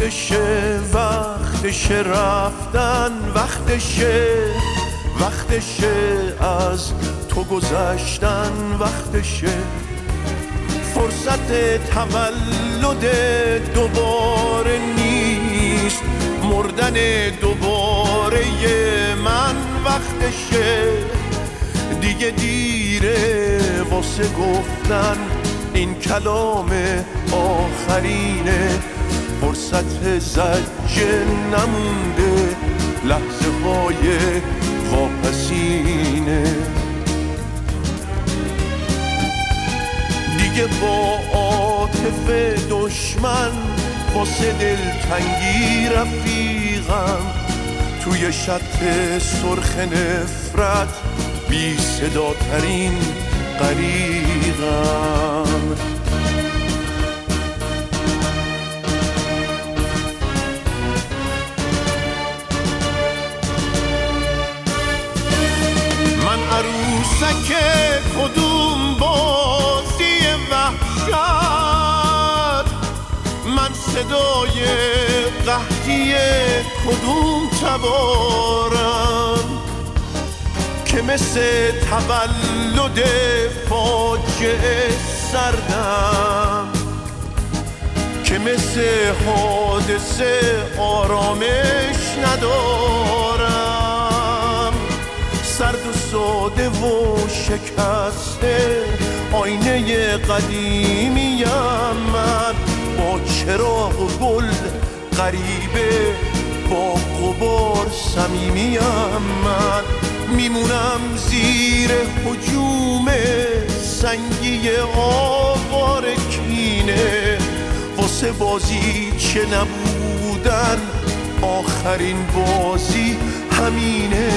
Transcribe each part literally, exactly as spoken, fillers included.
وقتشه وقتشه رفتن، وقتشه وقتشه از تو گذشتن، وقتشه فرصت تولد دوباره نیست، مردن دوباره من، وقتشه دیگه دیره واسه گفتن این کلام آخرینه، فرصت زجه نمونده، لحظه های واپسینه، دیگه با عاطف دشمن واسه دلتنگی رفیقم، توی شط سرخ نفرت بی صدا ترین غریقم. من عروسک کدوم بازی وحشت، من صدای قحطی کدوم تبارم که مثل تولد فاجعه سردم، که مثل حادثه آرامش ندارم، سرد و ساده و شکسته آینه قدیمیم من، با چراغ و گل غریبه با غبار صمیمیم من، میمونم زیر هجوم سنگی آوار کینه، واسه بازی چه نبودن آخرین بازی همینه،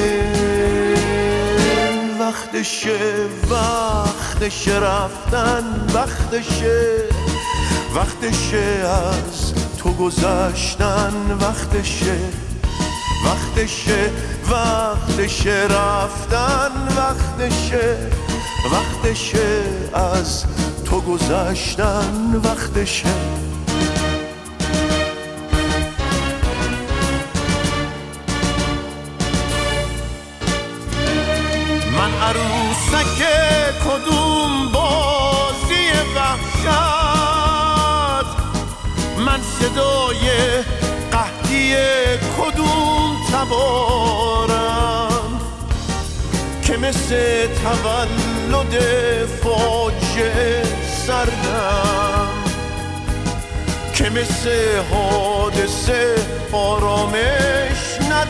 وقتشه وقتشه رفتن، وقتشه وقتشه از تو گذشتن، وقتشه وقتشه وقتشه رفتن، وقتشه وقتشه از تو گذشتن، وقتشه من عروسک کدوم بازی وحشت، من صدای قحطی کدوم تبارم که مثل تولد فاجعه سردم، که مثل حادثه آرامش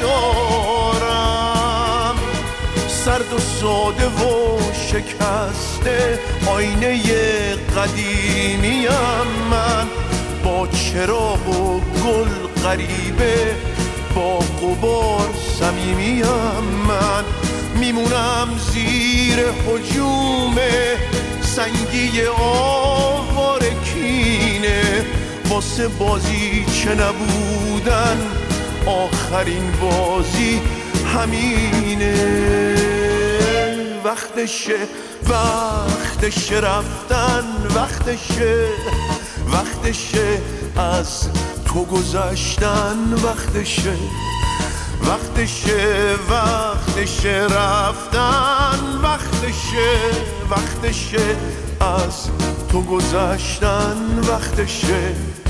ندارم، سرد و ساده و شکسته آینه قدیمیم من، با چراغ و گل غریبه با غبار صمیمیم من، میمونم زیر هجوم سنگی آوار کینه، واسه بازی چه نبودن آخرین بازی همینه، وقتشه وقتشه رفتن، وقتشه وقتشه از تو گذشتن، وقتشه وقتشه وقتشه رفتن، وقتشه وقتشه از تو گذشتن، وقتشه